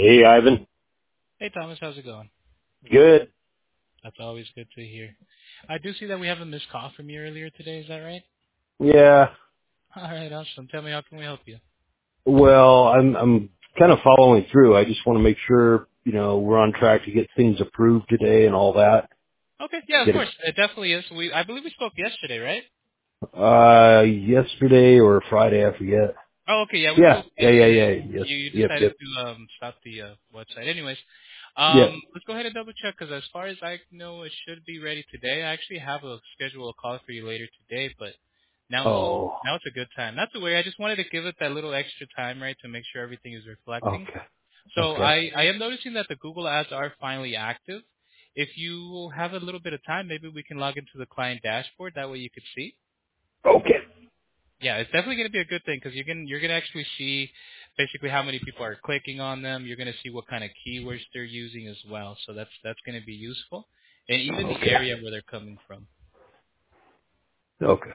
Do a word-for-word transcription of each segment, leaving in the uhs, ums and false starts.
Hey, Ivan. Hey Thomas, how's it going? Good. That's always good to hear. I do see that we have a missed call from you earlier today, is that right? Yeah. All right, awesome. Tell me, how can we help you? Well, I'm I'm kind of following through. I just want to make sure, you know, we're on track to get things approved today and all that. Okay, yeah, of Get course. it It definitely is. We I believe we spoke yesterday, right? uh yesterday or Friday, I forget. Oh, okay, yeah, we Yeah. spoke Yeah, yeah, yesterday. yeah. Yes. You, you Yep, decided yep. to um stop the uh, website. Anyways, Yep. um, let's go ahead and double check because as far as I know, it should be ready today. I actually have a schedule a call for you later today, but now it's Oh. now it's a good time. Not to worry. I just wanted to give it that little extra time, right, to make sure everything is reflecting. Okay. So Okay. I, I am noticing that the Google ads are finally active. If you have a little bit of time, maybe we can log into the client dashboard. That way you could see. Okay. Yeah, it's definitely going to be a good thing because you can you're going to actually see basically how many people are clicking on them. You're going to see what kind of keywords they're using as well. So that's that's going to be useful, and even the Okay. area where they're coming from. Okay.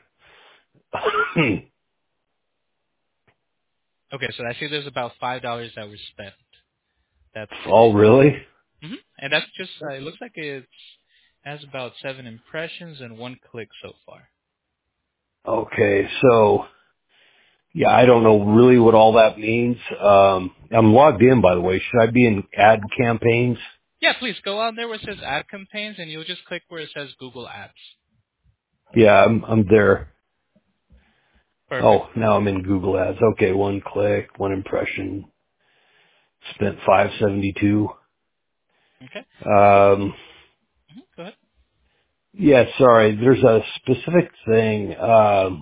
Okay, so I see there's about five dollars that were spent. That's Oh, really? hmm and that's just uh, it looks like it has about seven impressions and one click so far. Okay. So, yeah, I don't know really what all that means. Um, I'm logged in, by the way. Should I be in ad campaigns? Yeah, please go on there where it says Ad Campaigns, and you'll just click where it says Google Ads. Yeah, I'm I'm there. Perfect. Oh, now I'm in Google Ads. Okay, one click, one impression, spent five seventy two. Okay. So, Um, mhm, go ahead. yeah, sorry. There's a specific thing. Um,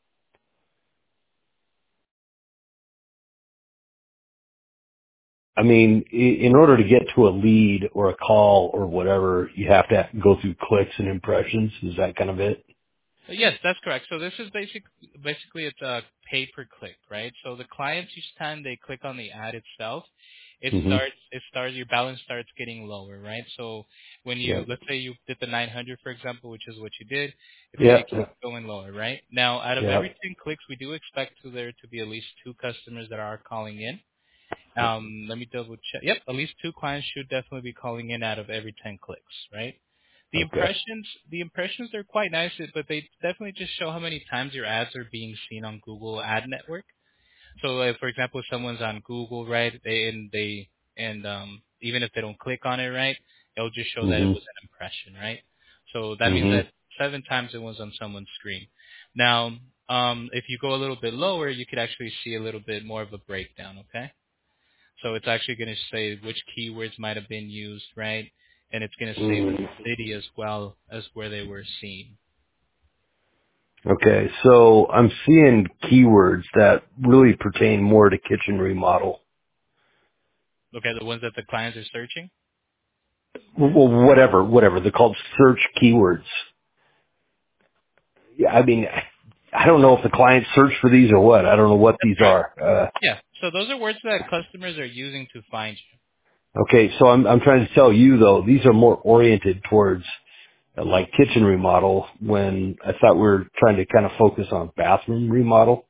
I mean, i- in order to get to a lead or a call or whatever, you have to go through clicks and impressions. Is that kind of it? Uh, Yes, that's correct. So this is basic, basically it's a pay per click, right? So the clients each time they click on the ad itself, it hmm starts, it starts, your balance starts getting lower, right? So when you, Yep. let's say you did the nine hundred, for example, which is what you did, it's going to Yep. keep going lower, right? Now, out of every Yep. ten clicks, we do expect to there to be at least two customers that are calling in. Um, let me double check. Yep, at least two clients should definitely be calling in out of every ten clicks, right? The Okay. impressions, the impressions are quite nice, but they definitely just show how many times your ads are being seen on Google Ad Network. So, uh, for example, if someone's on Google, right, they and they and um, even if they don't click on it, right, it'll just show that it hmm was an impression, right? So that means hmm that seven times it was on someone's screen. Now, um, if you go a little bit lower, you could actually see a little bit more of a breakdown, okay? So it's actually going to say which keywords might have been used, right? And it's going to say the hmm city as well as where they were seen. Okay. So I'm seeing keywords that really pertain more to kitchen remodel. Okay, the ones that the clients are searching? Well, whatever, whatever. They're called search keywords. Yeah, I mean, I don't know if the clients search for these or what. I don't know what That's these correct. are. Uh, Yeah. So those are words that customers are using to find you. okay, so I'm I'm trying to tell you though, these are more oriented towards uh, like kitchen remodel. When I thought we were trying to kind of focus on bathroom remodel.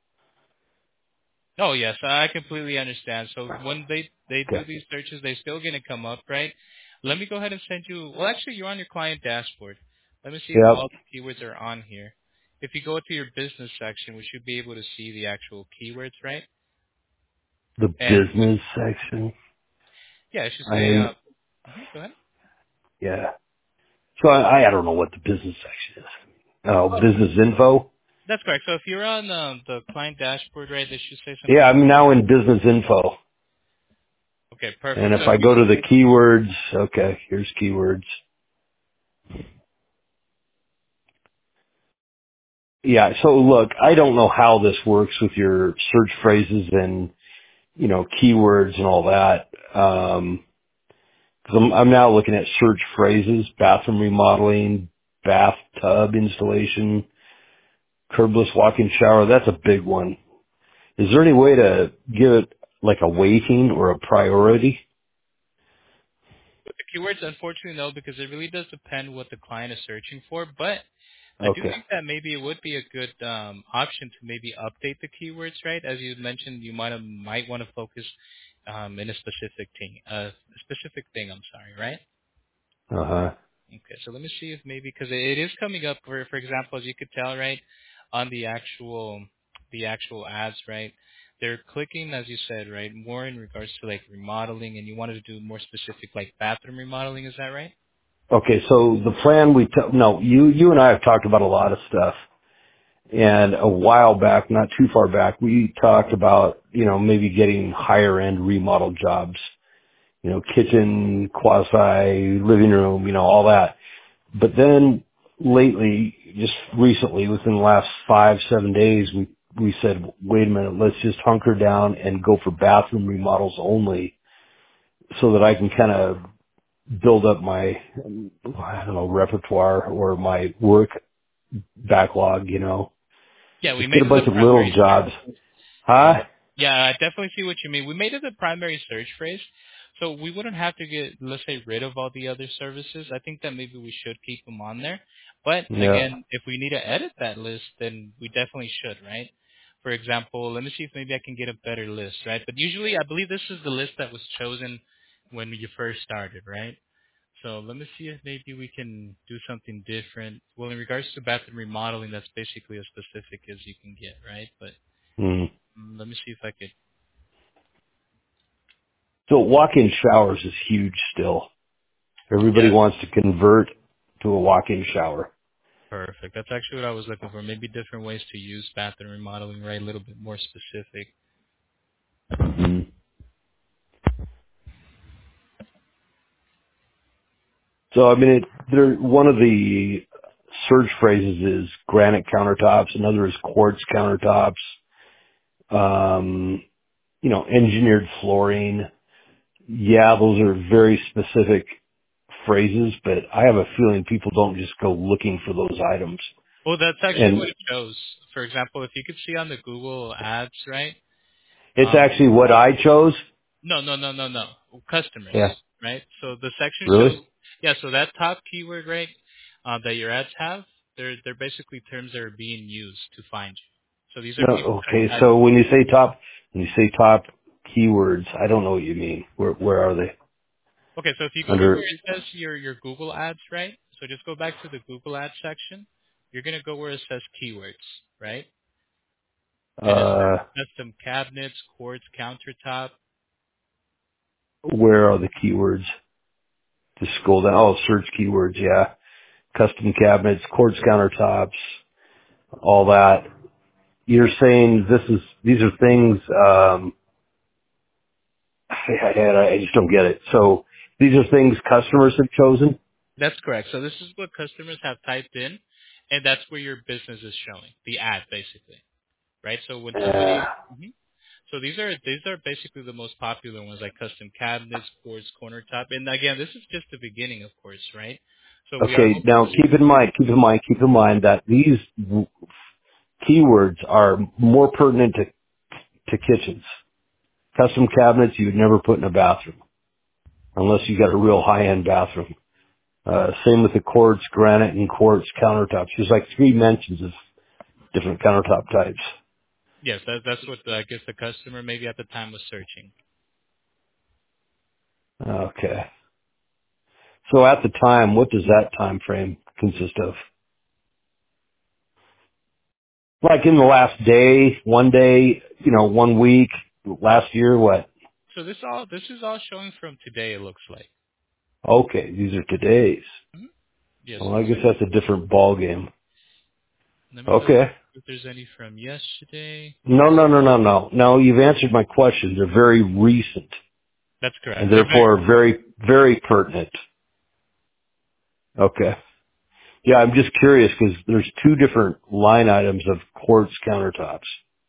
Oh yes, I completely understand. So when they they do Okay. these searches, they're still going to come up, right? Let me go ahead and send you. Well, actually, you're on your client dashboard. Let me see if Yep. all the keywords are on here. If you go to your business section, we should be able to see the actual keywords, right? The And business section. yeah, I should say. Uh, I'm mhm, go ahead. yeah. So I I don't know what the business section is. Oh, Oh, business info. that's correct. So if you're on um, the client dashboard, right, they should say Yeah, something like, I'm now in business info. okay, And perfect. if So if I you, go to the keywords, okay, here's keywords. Yeah, so look, I don't know how this works with your search phrases and, you know, keywords and all that. Um, cause I'm, I'm now looking at search phrases, bathroom remodeling, bathtub installation, curbless walk-in shower. That's a big one. Is there any way to give it like a weighting or a priority? with the keywords, unfortunately, no, because it really does depend what the client is searching for. But I do Okay. think that maybe it would be a good um, option to maybe update the keywords, right? As you mentioned, you might have, might want to focus um, in a specific thing, uh, a specific thing. I'm sorry, right? Uh huh. Okay, so let me see if maybe because it it is coming up. For for example, as you could tell, right, on the actual the actual ads, right, they're clicking, as you said, right, more in regards to like remodeling, and you wanted to do more specific like bathroom remodeling. Is that right? Okay, so the plan we t- no, you you and I have talked about a lot of stuff, and a while back, not too far back, we talked about you know maybe getting higher end remodel jobs, you know, kitchen, quasi living room, you know, all that. But then lately, just recently, within the last five seven days, we we said, wait a minute, let's just hunker down and go for bathroom remodels only, so that I can kind of build up my, I don't know, repertoire or my work backlog, you know. Yeah, we Just get made a it the bunch of little primary search. jobs. Yeah. Huh? Yeah, I definitely see what you mean. We made it the primary search phrase, so we wouldn't have to get, let's say, rid of all the other services. I think that maybe we should keep them on there. But Yeah. again, if we need to edit that list, then we definitely should, right? For example, let me see if maybe I can get a better list, right? But usually, I believe this is the list that was chosen when you first started, right? So let me see if maybe we can do something different. Well, in regards to bathroom remodeling, that's basically as specific as you can get, right? But Mm. mm, let me see if I could. So walk-in showers is huge still. Everybody Yeah, wants to convert to a walk-in shower. perfect. That's actually what I was looking for. Maybe different ways to use bathroom remodeling, right? A little bit more specific. Mm. So I mean, it, there, one of the search phrases is granite countertops. Another is quartz countertops. Um, you know, engineered flooring. Yeah, those are very specific phrases, but I have a feeling people don't just go looking for those items. Well, that's actually what And it shows. For example, if you could see on the Google ads, right? it's Um, actually what I chose. no, no, no, no, no. Customers, Yeah. right? So the section shows, Really? yeah. So that top keyword, right, uh, that your ads have, they're they're basically terms that are being used to find you. So these are people No, that okay. are typing. So when you say top, when you say top keywords, I don't know what you mean. Where, where are they? Okay, so if you go to where Under, it says your your Google ads, right? So just go back to the Google ads section. You're gonna go where it says keywords, right? And it uh, says custom cabinets, quartz countertop. where are the keywords? Just scroll down. Oh, search keywords. Yeah. Custom cabinets, quartz countertops, all that. You're saying this is, these are things, um, I, I, I just don't get it. So these are things customers have chosen? That's correct. So this is what customers have typed in, and that's where your business is showing the ad, basically, right? So when Uh, somebody, mhm. so these are these are basically the most popular ones, like custom cabinets, quartz corner top, and again, this is just the beginning, of course, right? So we are okay. hoping Now to. keep in mind, keep in mind, keep in mind that these w- keywords are more pertinent to, to kitchens. Custom cabinets you would never put in a bathroom unless you got a real high-end bathroom. Uh, same with the quartz, granite, and quartz countertops. There's like three mentions of different countertop types. Yes, that, that's what I guess the customer maybe at the time was searching. Okay. So at the time, what does that time frame consist of? Like in the last day, one day, you know, one week, last year, what? So this all this is all showing from today. It looks like. Okay, these are today's. Mhm. Yeah. Well, So I these guess are. that's a different ball game. Let me look Okay. if there's any from yesterday. No, no, no, no, no. No, you've answered my question. They're very recent That's and correct. They're very. therefore very, very pertinent. Okay. Yeah, I'm just curious because there's two different line items of quartz countertops.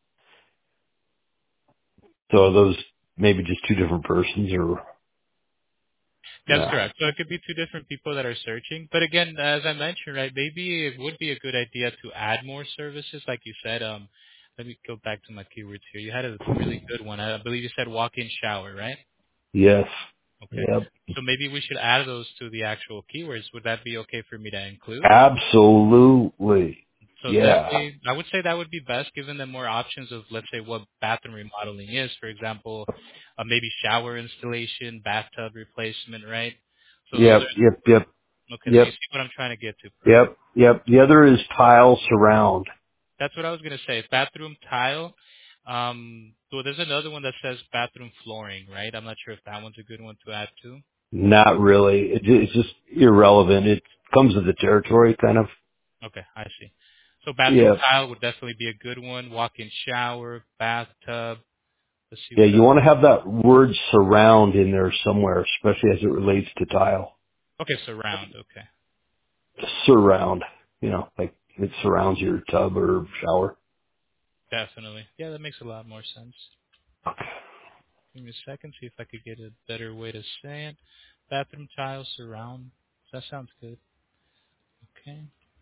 So are those maybe just two different persons or, That's yeah. correct. So it could be two different people that are searching. But again, as I mentioned, right, maybe it would be a good idea to add more services, like you said. Um, let me go back to my keywords here. You had a really good one. I believe you said walk-in shower, right? Yes. Okay. Yep. So maybe we should add those to the actual keywords. Would that be okay for me to include? Absolutely. So Yeah. definitely, I would say that would be best, giving them more options of, let's say, what bathroom remodeling is. For example, uh, maybe shower installation, bathtub replacement, right? So those Yep. are Yep. Yep. okay. So you Yep. see what I'm trying to get to. Perfect. Yep. Yep. The other is tile surround. That's what I was gonna say. Bathroom tile. Um, so there's another one that says bathroom flooring, right? I'm not sure if that one's a good one to add to. Not really. It, it's just irrelevant. It comes with the territory, kind of. Okay, I see. So bathroom Yeah. tile would definitely be a good one. Walk-in shower, bathtub. Let's see Yeah. what You else. want to have that word surround in there somewhere, especially as it relates to tile. Okay, surround. Okay. Surround. You know, like it surrounds your tub or shower. Definitely. Yeah, that makes a lot more sense. Give me a second, see if I could get a better way to say it. Bathroom tile surround. That sounds good. Okay.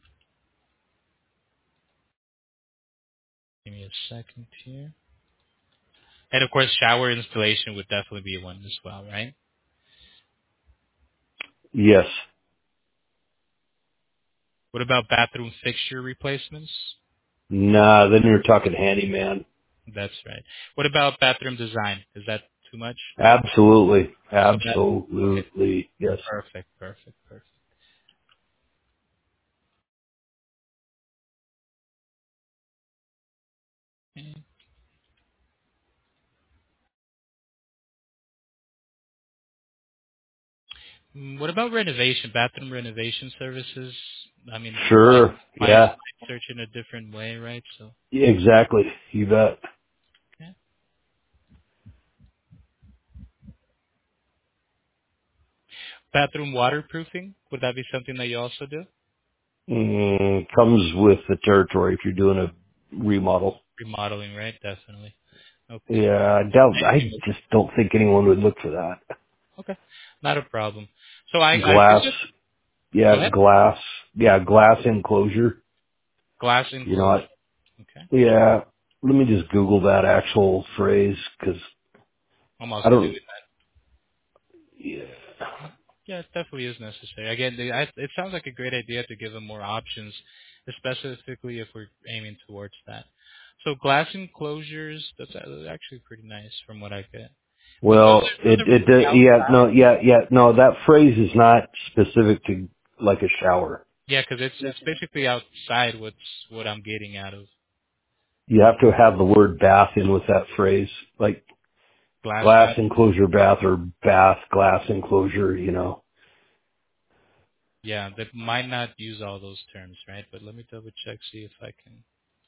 Give me a second here. And of course, shower installation would definitely be one as well, right? Yes. What about bathroom fixture replacements? Nah, then you're talking handyman. That's right. What about bathroom design? Is that too much? Absolutely. So that okay. Absolutely. Yes. Perfect, perfect, perfect. Okay. Mm, What about renovation, bathroom renovation services? I mean, clients Sure. might Yeah. search in a different way, right? So, Exactly. You bet. okay. Bathroom waterproofing, would that be something that you also do? Mm, comes with the territory if you're doing a remodel. Remodeling, right? Definitely. Okay. Yeah, I doubt, I just don't think anyone would look for that. Okay. Not a problem. So I, I do Glass. just, go Yeah, ahead. glass. Yeah, glass enclosure. Glass You know, enclosure. I, Okay. yeah, let me just Google that actual phrase because I'm I also doing don't, that. yeah. Yeah, it definitely is necessary. Again, the, I, it sounds like a great idea to give them more options, specifically if we're aiming towards that. So glass enclosures, that's uh, actually pretty nice from what I get. But those Well, are, it, those are it, mostly uh, yeah, outside. no, yeah, yeah, no, that phrase is not specific to like a shower. Yeah, because it's it's basically outside what's what I'm getting out of You have to have the word bath in with that phrase, like glass glass bath. enclosure bath or bath glass enclosure, you know. Yeah, they might not use all those terms, right? But let me double check, see if I can.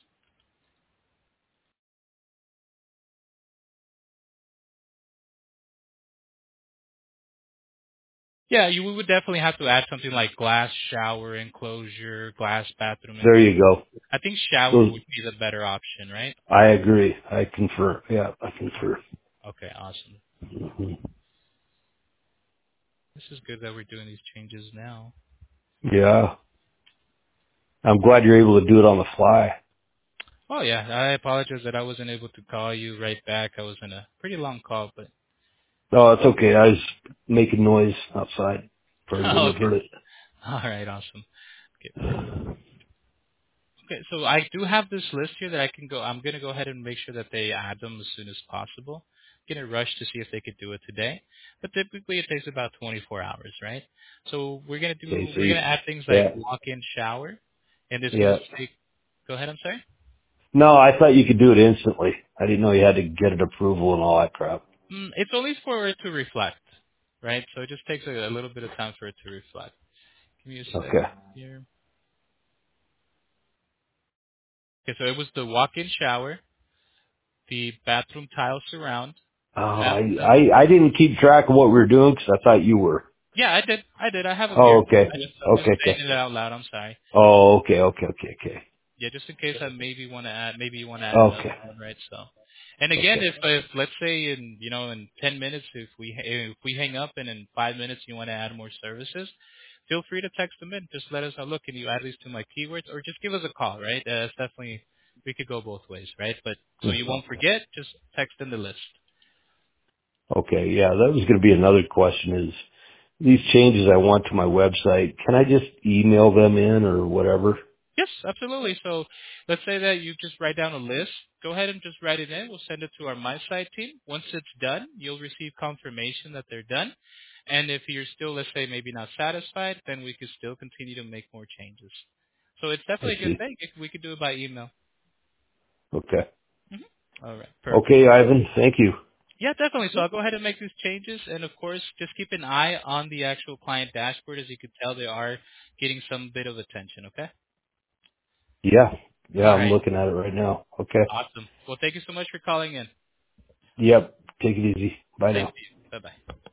Yeah, you would definitely have to add something like glass shower enclosure, glass bathroom There enclosure. you go. I think shower Those, would be the better option, right? I agree. I confer. Yeah, I confer. Okay, awesome. hmm This is good that we're doing these changes now. Yeah. I'm glad you're able to do it on the fly. Oh yeah, I apologize that I wasn't able to call you right back. I was in a pretty long call, but No, it's okay. I was making noise outside. Probably wouldn't have okay. heard it. All right, awesome. Okay, perfect. Okay, so I do have this list here that I can go. I'm gonna go ahead and make sure that they add them as soon as possible. I'm gonna rush to see if they could do it today, but typically it takes about twenty-four hours, right? So we're gonna Okay, do. so We're you, gonna add things like yeah, walk-in shower, and it's gonna yeah. take. Go ahead. I'm sorry. No, I thought you could do it instantly. I didn't know you had to get an approval and all that crap. Mm, it's only for it to reflect, right? So it just takes a, a little bit of time for it to reflect. Give me a Okay. second here. Okay, so it was the walk-in shower, the bathroom tile surround, Oh, I, bathtub. I, I didn't keep track of what we were doing because I thought you were. Yeah, I did. I did. I have them here. Oh, okay. I just, I'm just Okay, saying okay. it out loud. I'm sorry. Oh, okay, okay, okay, okay. Yeah, just in case I maybe want to add, maybe you want to add another Okay, one, right? So, and again, okay. if, if let's say in you know in ten minutes, if we if we hang up and in five minutes you want to add more services, feel free to text them in. Just let us know. Look, can you add these to my keywords, or just give us a call, right? Uh, it's definitely we could go both ways, right? But so you won't forget, just text in the list. Okay, yeah, that was going to be another question is these changes I want to my website, can I just email them in or whatever? Yes, absolutely. So let's say that you just write down a list. Go ahead and just write it in. We'll send it to our My Site team. Once it's done, you'll receive confirmation that they're done. And if you're still, let's say, maybe not satisfied, then we could still continue to make more changes. So it's I definitely a good see. thing if we could do it by email. Okay. hmm All right, perfect. Okay, Ivan. Thank you. Yeah, definitely. So I'll go ahead and make these changes. And of course, just keep an eye on the actual client dashboard. As you can tell, they are getting some bit of attention, okay? Yeah. Yeah, All I'm right. looking at it right now. Okay. Awesome. Well, thank you so much for calling in. Yep. Take it easy. Bye Same now. to you. Bye-bye.